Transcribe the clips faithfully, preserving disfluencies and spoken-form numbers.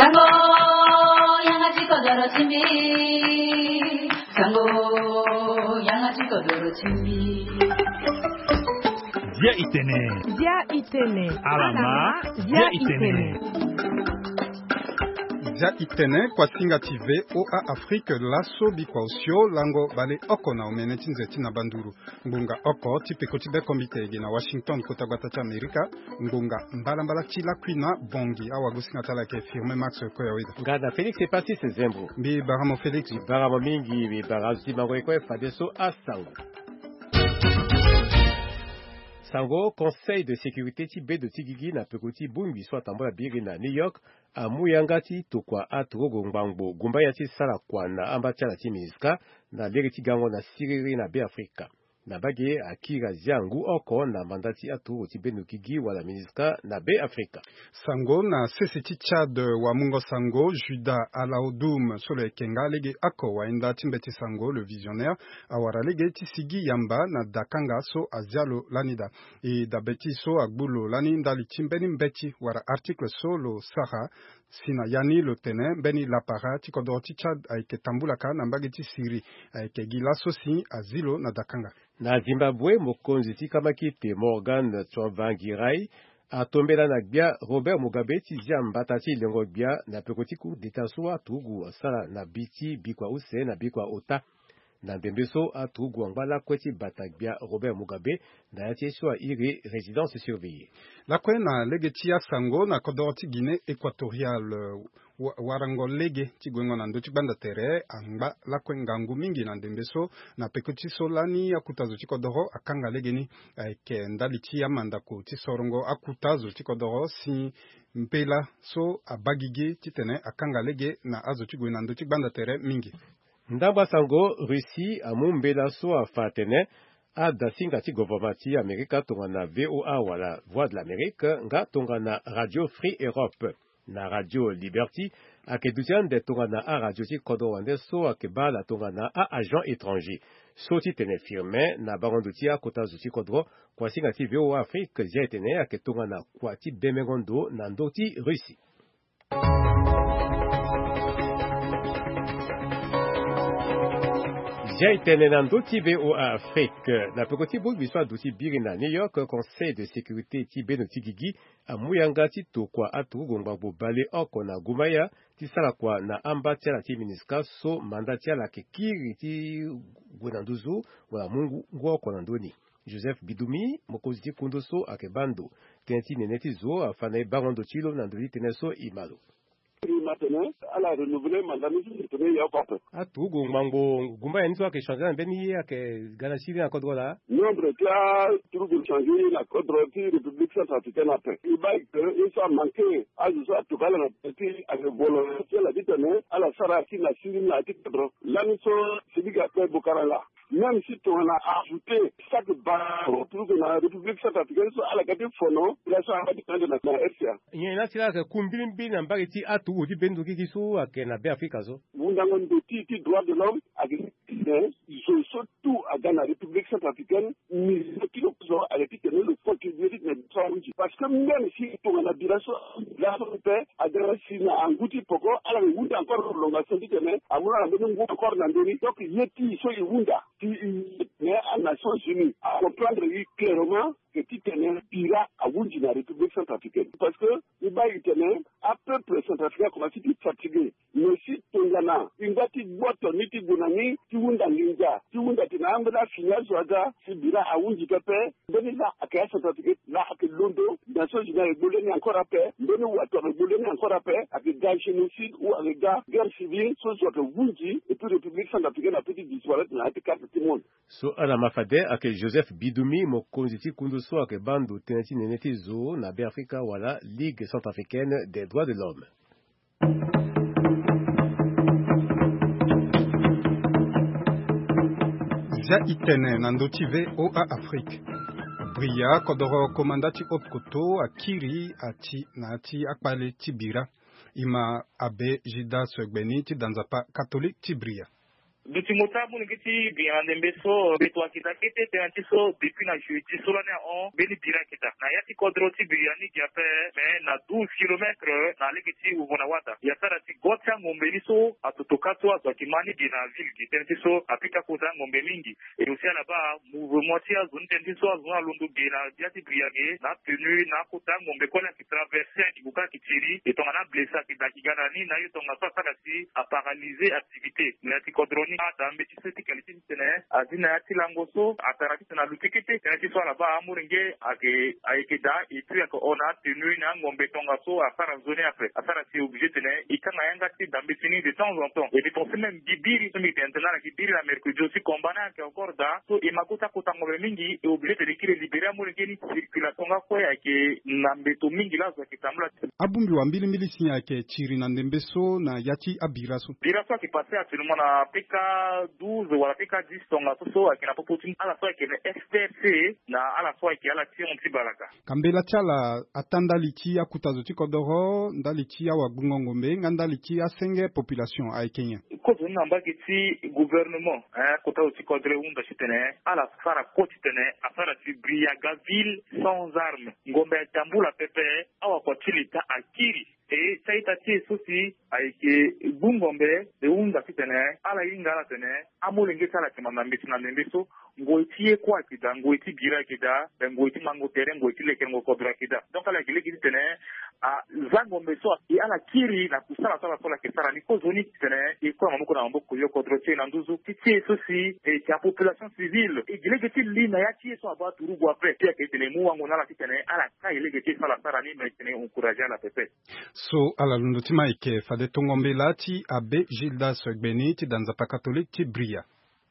Sango 양아치 거더러 침비 Sango 양아치 거더러 침비 Zia Itene Zia Itene Alama Zia Itene Zia Itene kwa singative oa Afrique laso bikwausio lango bale oko na omeneti nzeti na banduru ngunga oko tipe kotibe komite ege na Washington kotagwata cha Amerika ngunga mbala mbala chila kwina bongi awa gusinga tala ke firme Max Koyawida ngada Félix c'est parti c'est Zembo bi baramo Félix baramo mingi bi barazi mangoiko fadeso asango Sango, Conseil de sécurité Tibet de Tigigi na pekoti bumbi soit tambola biri na New York a muyangati tokwa atro ngbango gumba yati sala kwa na ambatia na timiska na leriti gango na siriri na be Afrika na bage akira ziangu oko na mandati atro Tibet no kigi wala miniska na be Afrika Sango na seseti Chad wa Mungo Sango Juda Alaodoum sole kenga lege ako wa enda timbeti Sango le visionnaire awara lege tisigi yamba na dakanga so azialo lanida e da beti so agbulo lani ndali timbeni mbeti wara article so lo saha sina yani lo tene beni lapara tikodoti Chad aike tambulaka na mbageti siri aike gila sosi azilo na dakanga na Zimbabwe mokonzi tikamaki te Morgan Tsvangirai atombela na gbia Robert Mugabe tizia mbatati lengo gbia na pekotiku detaswa tugu sala na biti bikwa use na bikwa ota na ndembeso atugu ngala kweti batagbia Robert Mugabe na yateswa iri résidence surveillée la kwena legetia Sango na kodorti Guinée équatoriale warango lege tigwengo na ndoti banda tere anga la kwengangu mingi na ndembeso na pekoti solani akutazo tikodoro akanga legeni ke ndali tia mandako tisorongo akutazo tikodoro si mpela so abagige titene akanga lege na azo tigwe na ndoti banda tere mingi ndamba Sango Russie amumbela so afatene a dasinga ti gouvernementi Amerika tonga na V O A wala Voix de l'Amérique nga tonga na Radio Free Europe na Radio Liberty akedutia nde tonga na a radio ti kodo wande so akebala tonga na a agent étranger so ti tene firme na barondo ti akota zo ti kodro kwa singa ti V O A Afrique zia tene aketonga na kwa ti bemengondo na ndo ti Russie J'ai été dans d'autres V O A Afrique. La petite boule l'histoire d'outils Birina New York, Conseil de sécurité Tibet no Tigigi, à Muyanga Tito kwa atu gongbango bale oko na Gumaya, tisala kwa na ambatia la timiniska so mandatia la kekiri ti gwenanduzu wala mungu ngwa konandoni. Joseph Bidumi, mokoziti kundoso akebando, tenti neneti zo afane barondo chilo nandoli teneso imalo. Maintenant, à la renouveler, madame, je tenais il y a pas. Ah, tout, Gumbango, Gumba, une fois que changer un béni, que Ganachiri en code là. Nombre là, tout le changer la code de la République centrafricaine après. Il va que, il soit manqué, à ce soit tout à l'heure, à la volonté, la vie à la Saraki, la Syrie, la Ticadro. Là, nous sommes, c'est dit qu'après Bokarala. Même si on a ajouté chaque barre, on trouve que la République centrafricaine, à la Gade Fono, il y a ça à de la R C A. Il y a là que Kumbilin en Bagati a tout, du Bendo Kikisu, à Kenabe Afrika. Vous avez un petit droit de l'homme, ils sont tout dans la République centrafricaine, mais qui le sont à l'époque le fond qui mérite de parce que même si on a bien ça, la paix, à der Sina, en Gouti Poko, à la Wunda encore prolongation du terrain, à moi, on encore dans le donc il y a qui sont les Wunda. Mais à Nations Unies, à comprendre clairement que tu tenais pira à Wundi dans la République centrafricaine. Parce que le bail tenait à peuple centrafricain comme si tu fatigué. Mais si ton gana, une bâtie boîte, ni tu gunani, tu wunda linja, tu wunda tinambla, finale soaga, si bira à Wundi pepe, donnez là à Kaya centrafricaine, là à Londo, Nations Unies, avec Bouleni encore à paix, donnez ou à toi, avec Bouleni encore à paix, avec gars génocide ou avec gars guerre civile, soit soit Wundi, et puis République centrafricaine a petit disparaître dans la carte du monde. So ala mafade ake Joseph Bidumi mokonziti kunduso ake bando teneti neneti zo na be Afrika wala Ligue centrafricaine des droits de l'homme. Zia Itene nandoti V O A Afrique. Bria kodoro komandati opkoto akiri ati nati akpale tibira ima abe jida swegbeni ti danzapa catholique tibria. Dutimota munigiti bien ndembeso betwa kita kete tenantiso depuis na jeudi solane on beni bira kita na yati kodroti biani kiape me na douze kilomètres na legiti ubona wata yasara ti gotcha ngombe liso atotokato atokimani bina ville ki tenantiso apika kuza ngombe mingi et aussi là-bas mouvement ti azun tenantiso azun alundu bina yati briage na tenu na kuta ngombe kona ki traverser ibuka kitiri et tongana blessa ki dakigana ni na yotonga so saka si a paralyser activité na ti kodroni dambe ti seti kaliti tene azina yati langoso ataraki tena lutikiti tena so là-bas amuringe ake aikeda et puis ako ona tenu na ngombe tonga so afara zone après afara si obligé tene ikanga yanga ti dambe tini de temps en temps et puis pensez même bibiri so mi tentana ki bibiri la mercredi aussi combana ke encore da so e makuta kuta ngombe mingi e obligé de kile libérer amuringe ni circulation ga kwa yake nambeto mingi la zo kitambula abumbi wa mbili mbili sinya yake chiri na ndembeso na yati abiraso biraso ki passé actuellement na P K douze wala P K dix tonga so akina popoti ala so akene S T C na ala so akela ti on tibalaka kambela chala atanda lichi ya kutazo ti kodoro ndalichi ya wabungongombe nganda lichi asenge population a Kenya ko zona mbaki ti gouvernement hein kota ti kodre unda chitene ala fara koti tene afara ti Briagaville sans armes ngombe tambula pepe awa kwa tilita akiri e saita ti sosi aike bungombe de unda chitene ala ingala tene amulenge sala ti mamambi na nembeso ngoitie kwa kida ngoiti bira kida ngoiti mango tere ngoiti leke ngo kodra kida donc ala kile kidi tene a zangombe so e ala kiri na kusala sala sala kesara ni ko zoni tene e ko mamuko na mboko yo kodro che na nduzu ti sosi e ta population civile e gile geti lina ya ti so aba turugu après ti ke tene mu wango na la tene ala ka ile geti sala sala ni me tene encourager la pepe so ala lundo ti maike fade tongombe lati abe Gildas Gbeni ti danza pa catholique ti Bria.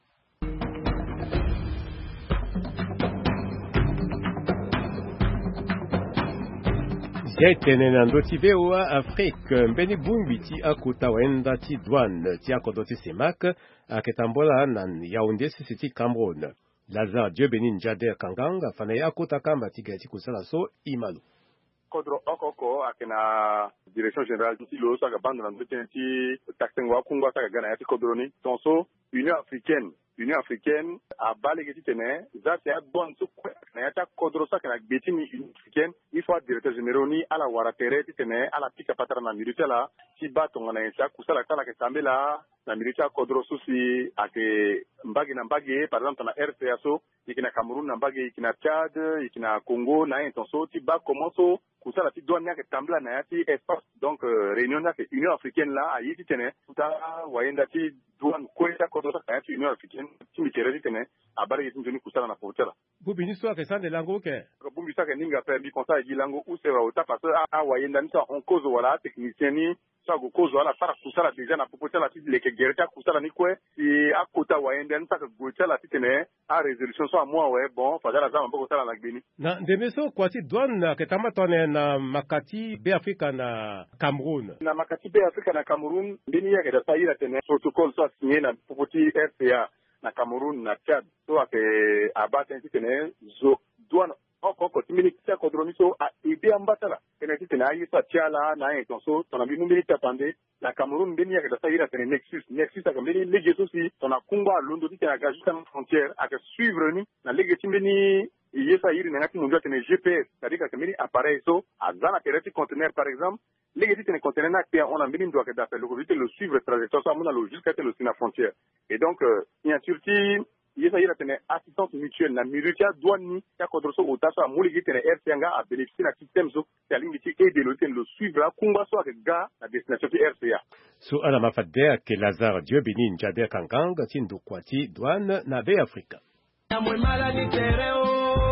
Tene nando ti V O A Afrique mbeni bumbi ti akuta wenda ti douane ti akodo ti semak aketambola nan Yaoundé si ti Cameroun. Lazare Dieu Benin Jader Kanganga fana ya akuta kamba ti gati kusala so imalu. Kodro okoko akena direction générale ti lo sa ga bande na ndete ti taxengwa kungwa sa ga gana ya ti kodroni tonso Union africaine Union africaine a balé qui tenait ça c'est un bon sou na yata kodro sa kana beti ni Union africaine il faut directeur général ni ala wara tere ti tenait ala pika patara na militaire la ti bato ngana ya kusala kala ke tambela na militaire kodro susi ake mbagi na mbagi par exemple na R C A so ikina Cameroun na mbagi ikina Tchad ikina Congo na intenso ti ba commence kusala ti douane ke tambela na yati espace donc euh, réunion na ke Union africaine la a yiti tenait tuta wayenda ti douane kweta kodro sa kana ti Union africaine timi terezi tene abare yetu njoni kusala na frontière bubi ni so ke sande lango ke bubi sa ke ninga pe bi konsa di lango ou se va ota parce a wayenda ni sa on cause wala technicien ni sa go cause wala para kusala déjà na popotela ti leke gereta kusala ni kwe si akota wayenda ni sa ke goitela ti tene a résolution so a moi ouais bon fadala za mboko sala na gbeni na ndemeso kwa ti douane ke tamatone na makati be Afrika na Cameroun na makati be Afrika na Cameroun ndini yake da saira tene protocole so signé na popoti R C A na Cameroun na Tchad so ake abate nti tene zo douane okoko timini tia kodroni so a ide ambatala tene ti tene ayi sa tiala na en so tona bi numili tapande na Cameroun beni yake da saira tene nexus nexus aka beni lege so si tona kungwa londo ti tene aga jusqu'à la frontière aka suivre ni na lege timbeni yesa yiri na ngati munjo tene G P S c'est-à-dire que mini appareil so azana tereti conteneur par exemple les gens qui contiennent un on a mis une doigt que d'appel le le suivre trajectoire ça mon jusqu'à le sur la frontière et donc il y a Turquie il y a une assistance mutuelle la militaire douane ni ya kodroso otasa muligi tene R C A nga a bénéficier la système so la ligne qui est de l'hôtel le suivre kumba so avec ga la destination de R C A so ala mafade ke Lazare Dieu Benin Jader Kanganga tindu kwati douane na be Afrika na mwe mala ni tereo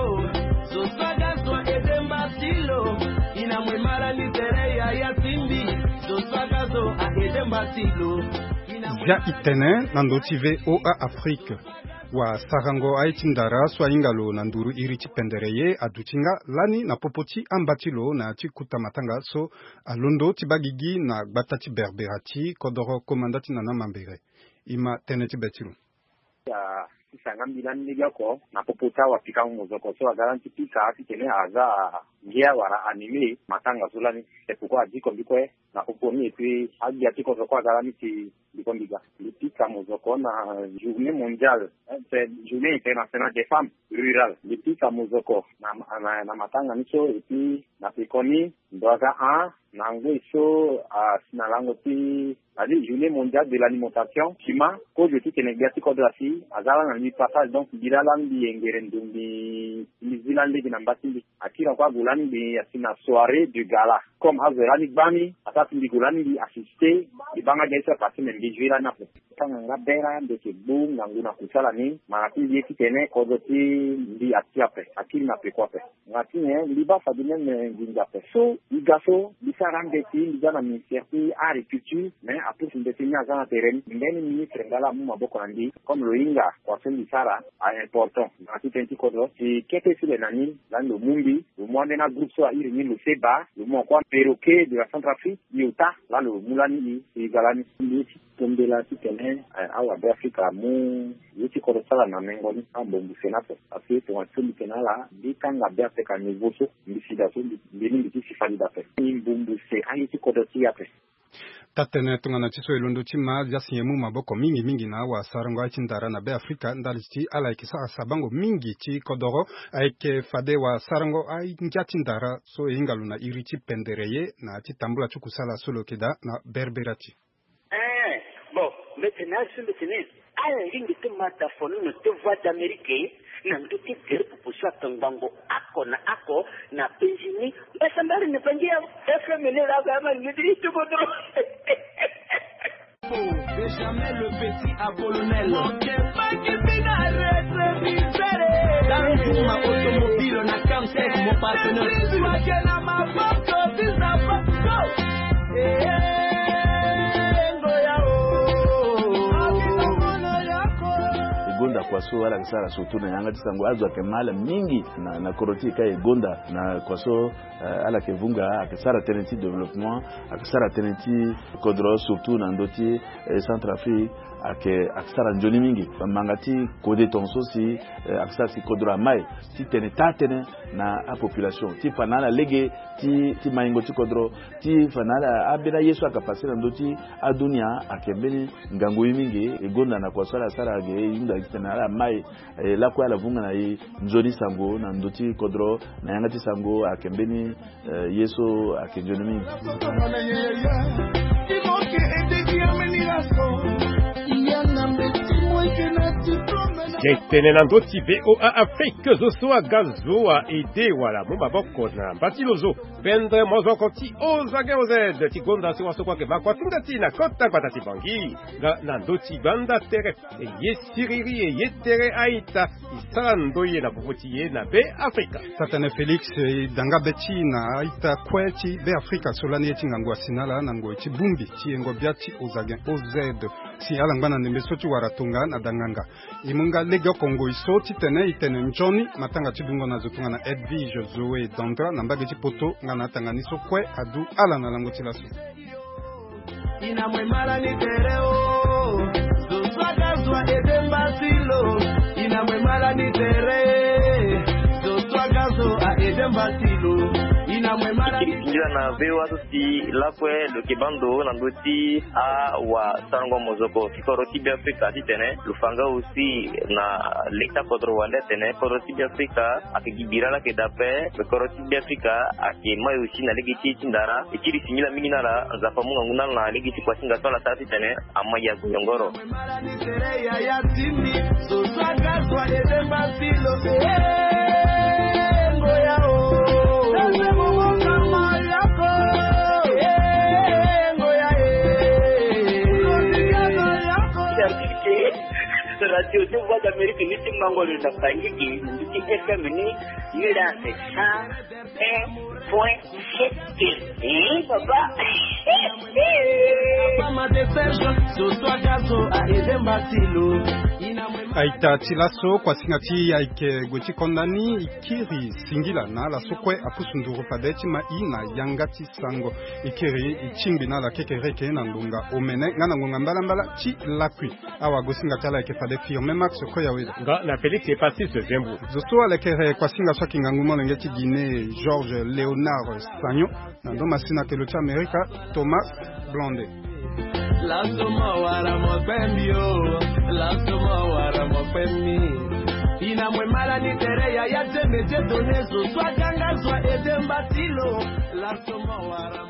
so saga so edemba silo ina mwe mala ni terea ya timbi so saga so edemba silo Zia itene nandoti V O A Afrique wa sarango aitindara swahingalo na nduru irichi pendereye adutinga lani na popoti ambatilo na chikuta matanga so alondo tibagigi na gbatati berberati kodoro komandati na namambere ima teneti betilo ya sanga milan nigako na popota wa pika muzoko so garanti pika atitene aza ngia wara anime matanga sulani epukwa jiko bikwe na poponi epi agi atiko kwa garanti Kondiga. Lipika muzoko na journée mondiale, c'est journée internationale des femmes rurales. Lipika muzoko na na, na matanga niso et puis na pekoni ndoaga a na ngweso a sinalango ti ali journée mondiale de l'alimentation kima ko joti kenegati ko drasi azala na ni passage donc bilalandi engerendumbi nizilandi binambati akira kwa gulani bi asina soirée du gala comme azerani bani atatu ndi gulani bi assister ibanga jaisa pasi mbijira na tanga ngabera ndeke boom nguna kusala ni marati yeti tene ko joti ndi atiape akiri na pekope ngati ne liba fadine nginga pe so igaso bisarande ti ndana ministère a agriculture mais après une décennie à terrain ndeni ministre ngala mu maboko ndi comme loinga kwa sendi sara a important ngati tenti kodro ti kete sile nani lando mumbi le monde na groupe so iri ni le seba le mo kwa perroquet de la Centrafrique yuta la le mulani ti galani ni tombe la ti tene awa de Afrika mu yuti ko sala na mengoni ambombu senato afi to atuli kenala di kanga be Afrika ni voso mbisida so mbini ti sifali da pe mbumbu se ayiti ko do ti ape tatene tungana chiso ilundo chima jasinye mu maboko mingi mingi na wa sarango achindara na be Afrika ndalisti ala ikisa sabango mingi chi kodoro aike fade wa sarango ai njachindara so ingalu na irichi pendereye na chitambula chukusala solo kida na berberati eh bon maintenant sur le tennis ala lingi te mata fonu no te voix d'Amérique na nduti kere pupushwa tangango ako na ako na penjini basa mbali ne pangia F M L la gama ngidi tu bodro jamais le petit Apollonel pas qui finale misère dans ma automobile na campsite mon partenaire toi que na ma foto bizapa go eh gonda kwa so wala kisara so tuna yanga tisango azwa kemala mingi na na koroti kai gonda na kwa so uh, ala kevunga akisara tenenti development akisara tenenti kodro surtout na ndoti eh, Centrafrique ake akisara njoni mingi mangati kode tonso si uh, akisara si kodro mai ti teneta tene na a population ti fanala lege ti ti maingo ti kodro ti fanala abena yesu akapasi na ndoti adunia akembeni ngango mingi egonda na kwa sala sala ge inda na mai la kwa la vunga na yi njoni sango na ndoti kodro na yangati sango akembeni yesu akenjoni mingi Jetene nandoti V O A Afrique zoso a gazo a ede wala mumba boko na batilozo pendre mozo koti ozage ozed tigonda si waso kwa ke bakwa tungati na kota kwa tati bangi ga nandoti banda tere e yesiriri e yetere aita isando ye na bofoti ye na be Afrika Satane Felix danga beti na aita kweti be Afrika solani eti ngangwa sinala nango eti bumbi ti ngo biati ozage ozed si alangana nembe soti waratunga na danganga imunga lega Kongo isoti tene itene njoni matanga chidungo na zotunga na Edwige Zoe Dandra na mbage chipoto ngana tanganiso kwe adu ala na lango tilaso ina mwemala ni tereo zoswaga zwa edemba silo ina mwemala ni tere zoswaga zwa edemba silo ina mwemala ni Kila na vewa sosi lakwe lo kebando na ndoti a wa sarango mozoko fikoro tibi Afrika titene lufanga aussi na leta kodro wande tene kodro tibi Afrika akigibira la kedape fikoro tibi Afrika akemayo aussi na legiti tindara ikiri sinyila mingi nala za pamunga nguna na legiti kwa singa tola tati tene amaya kuyongoro ya ya tindi so swaga zwa edemba silo ngo yao radio de voix d'Amérique ni ti mangolo na pangiki ni F M ni ila c'est cent un point sept eh papa mama de Serge so swagazo a edemba silo aita tilaso kwa singati aike gweti kondani ikiri singila na la sokwe apusunduru padeti ma ina yangati sango ikiri ichimbi na la kekereke na ndunga omene ngana ngonga mbala mbala chi lakwi awa gosinga tala ke fade firme max ko ya weda nga na Felix est passé ce zembu zoto ala kere kwa singa so kingangumo ngeti Guinée Georges Léonard Sagnon na ndo masina ke locha America Thomas Blondet La soma wara mopembio, la soma wara mopembi. Ina mwe mala ni tereya ya teme je donezo, swa kanga swa edembatilo, la soma wara